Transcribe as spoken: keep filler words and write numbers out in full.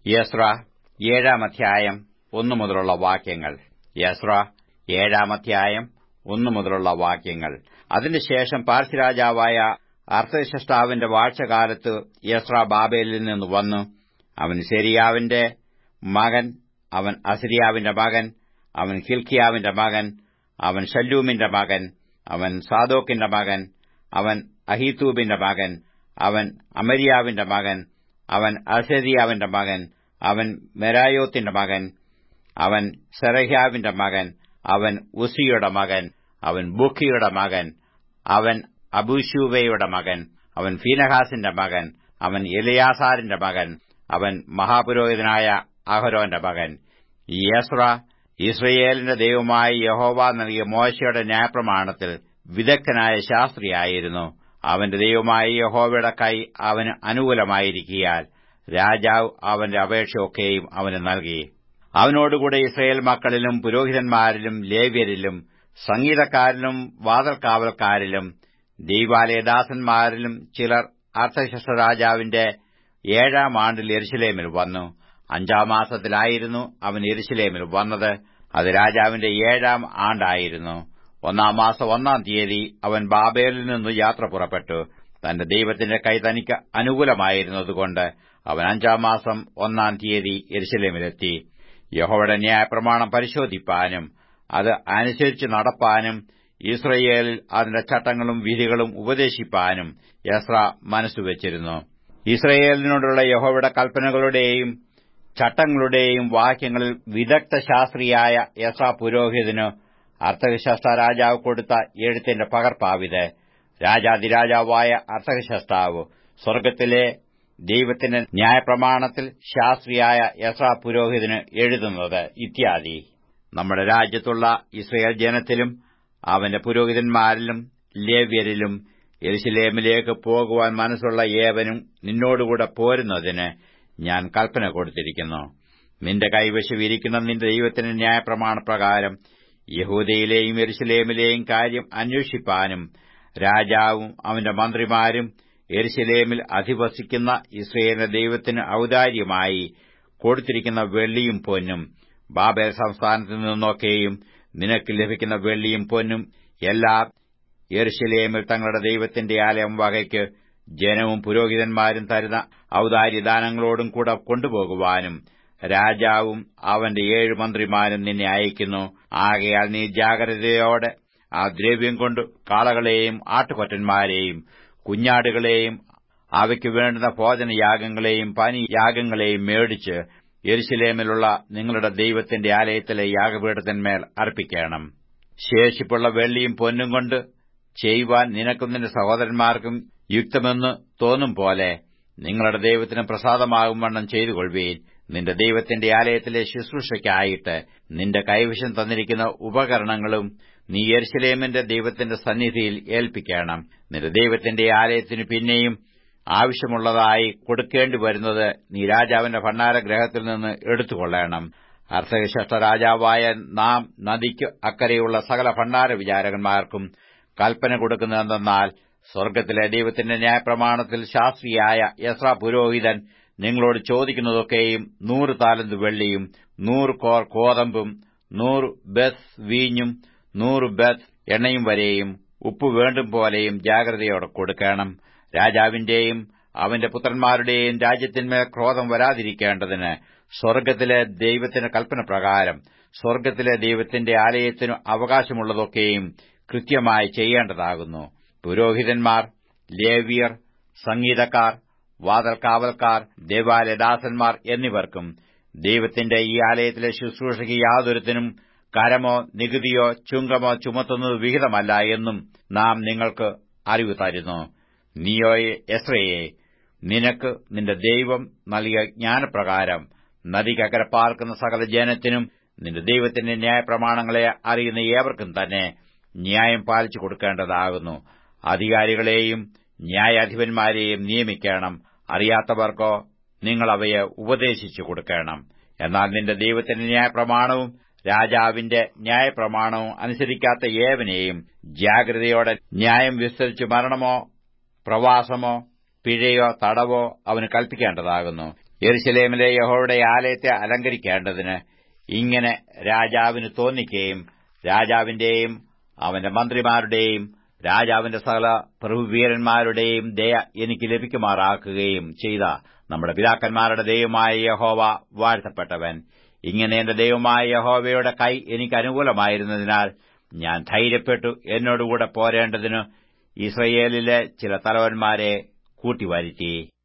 യെസ്ര ഏഴാം അധ്യായം ഒന്നു മുതലുള്ള വാക്യങ്ങൾ. യെസ്ര ഏഴാം അധ്യായം ഒന്നു മുതലുള്ള വാക്യങ്ങൾ. അതിനുശേഷം പാർശ്വരാജാവായ അർത്തഹ്ശഷ്ടാവിന്റെ വാഴ്ചകാലത്ത് യെസ്ര ബാബേലിൽ നിന്ന് വന്നു. അവൻ സെരീയാവിന്റെ മകൻ, അവൻ അസര്യാവിന്റെ മകൻ, അവൻ ഹില്ക്കീയാവിന്റെ മകൻ, അവൻ ശല്ലൂമിന്റെ മകൻ, അവൻ സാദോക്കിന്റെ മകൻ, അവൻ അഹീത്തൂബിന്റെ മകൻ, അവൻ അമര്യാവിന്റെ മകൻ, അവൻ അസര്യാവിന്റെ മകൻ, അവൻ മെരായോത്തിന്റെ മകൻ, അവൻ സെറഹ്യാവിന്റെ മകൻ, അവൻ ഉസ്സിയുടെ മകൻ, അവൻ ബുക്കിയുടെ മകൻ, അവൻ അബൂശൂവയുടെ മകൻ, അവൻ ഫീനഹാസിന്റെ മകൻ, അവൻ എലെയാസാരിന്റെ മകൻ, അവൻ മഹാപുരോഹിതനായ അഹരോന്റെ മകൻ. യെസ്ര യിസ്രയേലിന്റെ ദൈവമായ യഹോവ നൽകിയ മോശെയുടെ ന്യായപ്രമാണത്തിൽ വിദഗ്ധനായ ശാസ്ത്രിയായിരുന്നു. അവന്റെ ദൈവമായ യഹോവയുടെ കൈ അവന് അനുകൂലമായിരിക്കയാൽ രാജാവ് അവന്റെ അപേക്ഷയൊക്കെയും അവന് നൽകി. അവനോടുകൂടെ ഇസ്രയേൽ മക്കളിലും പുരോഹിതന്മാരിലും ലേവ്യരിലും സംഗീതക്കാരിലും വാതിൽകാവൽക്കാരിലും ദൈവാലയദാസന്മാരിലും ചിലർ അർത്തഹ്ശഷ്ടാ രാജാവിന്റെ ഏഴാം ആണ്ടിൽ യെരൂശലേമിൽ വന്നു. അഞ്ചാം മാസത്തിലായിരുന്നു അവൻ യെരൂശലേമിൽ വന്നത്. അത് രാജാവിന്റെ ഏഴാം ആണ്ടായിരുന്നു. ഒന്നാം മാസം ഒന്നാം തീയതി അവൻ ബാബേലിൽ നിന്ന് യാത്ര പുറപ്പെട്ടു. തന്റെ ദൈവത്തിന്റെ കൈ തനിക്ക് അനുകൂലമായിരുന്നതുകൊണ്ട് അവൻ അഞ്ചാം മാസം ഒന്നാം തീയതി യെരൂശലേമിലെത്തി. യഹോവയുടെ ന്യായപ്രമാണം പരിശോധിപ്പാനും അത് അനുസരിച്ച് നടപ്പാനും യിസ്രയേലിൽ അതിന്റെ ചട്ടങ്ങളും വിധികളും ഉപദേശിപ്പാനും യെസ്ര മനസ്സുവച്ചിരുന്നു. യിസ്രയേലിനോടുള്ള യഹോവയുടെ കൽപ്പനകളുടെയും ചട്ടങ്ങളുടെയും വാക്യങ്ങളിൽ വിദഗ്ധ ശാസ്ത്രിയായ യെസ്ര പുരോഹിതന് അർത്തഹ്ശഷ്ടാ രാജാവ് കൊടുത്ത എഴുത്തിന്റെ പകർപ്പാവിത്. രാജാതിരാജാവായ അർത്തഹ്ശഷ്ടാവ് സ്വർഗ്ഗത്തിലെ ദൈവത്തിന്റെ ന്യായപ്രമാണത്തിൽ ശാസ്ത്രിയായ യെസ്ര പുരോഹിതന് എഴുതുന്നത് ഇത്യാദി. നമ്മുടെ രാജ്യത്തുള്ള ഇസ്രയേൽ ജനത്തിലും അവന്റെ പുരോഹിതന്മാരിലും ലേവ്യരിലും യെരൂശലേമിലേക്ക് പോകുവാൻ മനസ്സുള്ള ഏവനും നിന്നോടുകൂടെ പോരുന്നതിന് ഞാൻ കൽപ്പന കൊടുത്തിരിക്കുന്നു. നിന്റെ കൈവശം ഇരിക്കുന്ന നിന്റെ ദൈവത്തിന്റെ ന്യായപ്രമാണപ്രകാരം യഹൂദയിലെയും യെരൂശലേമിലെയും കാര്യം അന്വേഷിപ്പാനും രാജാവും അവന്റെ മന്ത്രിമാരും യെരൂശലേമിൽ അധിവസിക്കുന്ന ഇസ്രയേലിന്റെ ദൈവത്തിന് ഔദാര്യമായി കൊടുത്തിരിക്കുന്ന വെള്ളിയും പൊന്നും ബാബേൽ സംസ്ഥാനത്തു നിന്നൊക്കെയും നിനക്ക് ലഭിക്കുന്ന വെള്ളിയും പൊന്നും എല്ലാം യെരൂശലേമിൽ തങ്ങളുടെ ദൈവത്തിന്റെ ആലയം വകയ്ക്ക് ജനവും പുരോഹിതന്മാരും തരുന്ന ഔദാര്യദാനങ്ങളോടും കൂടെ കൊണ്ടുപോകുവാനും രാജാവും അവന്റെ ഏഴു മന്ത്രിമാരും നിന്നെ അയക്കുന്നു. ആകയാൽ നീ ജാഗ്രതയോടെ ആ ദ്രവ്യം കൊണ്ട് കാളകളെയും ആട്ടുകൊറ്റന്മാരെയും കുഞ്ഞാടുകളെയും അവയ്ക്ക് വേണ്ടുന്ന ഭോജനയാഗങ്ങളെയും പാനീയാഗങ്ങളെയും മേടിച്ച് യെരൂശലേമിലുള്ള നിങ്ങളുടെ ദൈവത്തിന്റെ ആലയത്തിലെ യാഗപീഠത്തിന്മേൽ അർപ്പിക്കണം. ശേഷിപ്പുള്ള വെള്ളിയും പൊന്നും കൊണ്ട് ചെയ്യുവാൻ നിനക്കും നിന്റെ സഹോദരന്മാർക്കും യുക്തമെന്ന് തോന്നും പോലെ നിങ്ങളുടെ ദൈവത്തിന് പ്രസാദമാകും വണ്ണം ചെയ്തുകൊള്ളുവീൻ. നിന്റെ ദൈവത്തിന്റെ ആലയത്തിലെ ശുശ്രൂഷയ്ക്കായിട്ട് നിന്റെ കൈവശം തന്നിരിക്കുന്ന ഉപകരണങ്ങളും നീ യെരൂശലേമിന്റെ ദൈവത്തിന്റെ സന്നിധിയിൽ ഏൽപ്പിക്കണം. നിന്റെ ദൈവത്തിന്റെ ആലയത്തിനു പിന്നെയും ആവശ്യമുള്ളതായി കൊടുക്കേണ്ടി വരുന്നത് നീ രാജാവിന്റെ ഭണ്ഡാരഗൃഹത്തിൽ നിന്ന് എടുത്തുകൊള്ളണം. അർത്തഹ്ശഷ്ടാ രാജാവായ നാം നദിക്ക് അക്കരെയുള്ള സകല ഭണ്ഡാര വിചാരകന്മാർക്കും കൽപ്പന കൊടുക്കുന്നതെന്നാൽ സ്വർഗ്ഗത്തിലെ ദൈവത്തിന്റെ ന്യായപ്രമാണത്തിൽ ശാസ്ത്രിയായ യെസ്ര പുരോഹിതൻ നിങ്ങളോട് ചോദിക്കുന്നതൊക്കെയും നൂറ് താലന്ത് വെള്ളിയും നൂറ് കോർ കോതമ്പും നൂറ് ബത്ത് വീഞ്ഞും നൂറ് ബത്ത് എണ്ണയും വരെയും ഉപ്പ് വേണ്ടും പോലെയും ജാഗ്രതയോടെ കൊടുക്കണം. രാജാവിന്റെയും അവന്റെ പുത്രന്മാരുടെയും രാജ്യത്തിന്മേൽ ക്രോധം വരാതിരിക്കേണ്ടതിന് സ്വർഗ്ഗത്തിലെ ദൈവത്തിന്റെ കൽപ്പനപ്രകാരം സ്വർഗ്ഗത്തിലെ ദൈവത്തിന്റെ ആലയത്തിനു അവകാശമുള്ളതൊക്കെയും കൃത്യമായി ചെയ്യേണ്ടതാകുന്നു. പുരോഹിതന്മാർ, ലേവ്യർ, സംഗീതക്കാർ, വാതിൽകാവൽക്കാർ, ദേവാലയദാസന്മാർ എന്നിവർക്കും ദൈവത്തിന്റെ ഈ ആലയത്തിലെ ശുശ്രൂഷയ്ക്ക് യാതൊരുത്തിനും കരമോ നികുതിയോ ചുങ്കമോ ചുമത്തുന്നത് വിഹിതമല്ല എന്നും നാം നിങ്ങൾക്ക് അറിവ് തരുന്നു. നീയോ യെസ്രയേ, നിനക്ക് നിന്റെ ദൈവം നൽകിയ ജ്ഞാനപ്രകാരം നദിക്കക്കരെ പാർക്കുന്ന സകല ജനത്തിനും നിന്റെ ദൈവത്തിന്റെ ന്യായപ്രമാണങ്ങളെ അറിയുന്ന ഏവർക്കും തന്നെ ന്യായം പാലിച്ചു കൊടുക്കേണ്ടതാകുന്നു. അധികാരികളെയും ന്യായാധിപന്മാരെയും നിയമിക്കണം. അറിയാത്തവർക്കോ നിങ്ങൾ അവയെ ഉപദേശിച്ചു കൊടുക്കണം. എന്നാൽ നിന്റെ ദൈവത്തിന്റെ ന്യായപ്രമാണവും രാജാവിന്റെ ന്യായപ്രമാണവും അനുസരിക്കാത്ത ഏവനെയും ജാഗ്രതയോടെ ന്യായം വിസ്തരിച്ച് മരണമോ പ്രവാസമോ പിഴയോ തടവോ അവന് കൽപ്പിക്കേണ്ടതാകുന്നു. യെരൂശലേമിലെ യഹോവയുടെ ആലയത്തെ അലങ്കരിക്കേണ്ടതിന് ഇങ്ങനെ രാജാവിന് തോന്നിക്കുകയും രാജാവിന്റെയും അവന്റെ മന്ത്രിമാരുടെയും രാജാവിന്റെ സകല പ്രഭുവീരന്മാരുടെയും ദയ എനിക്ക് ലഭിക്കുമാറാക്കുകയും ചെയ്ത നമ്മുടെ പിതാക്കന്മാരുടെ ദൈവമായ യഹോവ വാഴ്ത്തപ്പെട്ടവൻ. ഇങ്ങനെ എന്റെ ദൈവമായ യഹോവയുടെ കൈ എനിക്ക് അനുകൂലമായിരുന്നതിനാൽ ഞാൻ ധൈര്യപ്പെട്ടു എന്നോടുകൂടെ പോരേണ്ടതിന് യിസ്രായേലിലെ ചില തലവന്മാരെ കൂട്ടിവരുത്തി.